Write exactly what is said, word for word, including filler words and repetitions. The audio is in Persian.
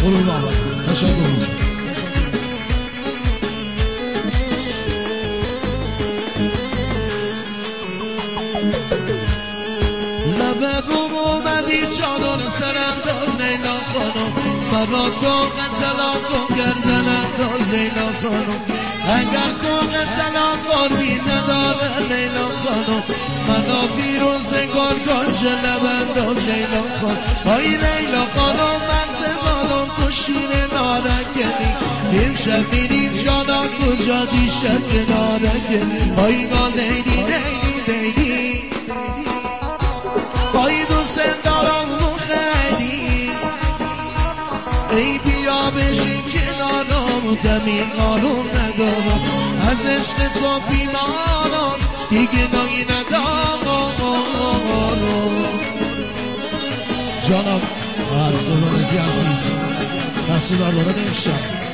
برو بابا تشکر. لبه بوم اومدی چادر سرم داز لیلا خانم، مرا طاقت تلافم کردن انداز لیلا خانم، اگر طاقت تلافم بی نداره لیلا خانم، منو بیرون زنگار کن چه لب انداز لیلا خانم. آی لیلا خانم من تبالم تو شیر نارنگی، امشب میریم جانا کجا دیشب کنارنگی. آی نا لیلی لیلی لیلی آی دوست دارم رو خیلی، ای بیا بشین کنارم دمی آروم ندارم، از عشق تو بیمارم دیگه نایی ندارم. جانم عرض ورزی عزیز دستی بر بارد امشب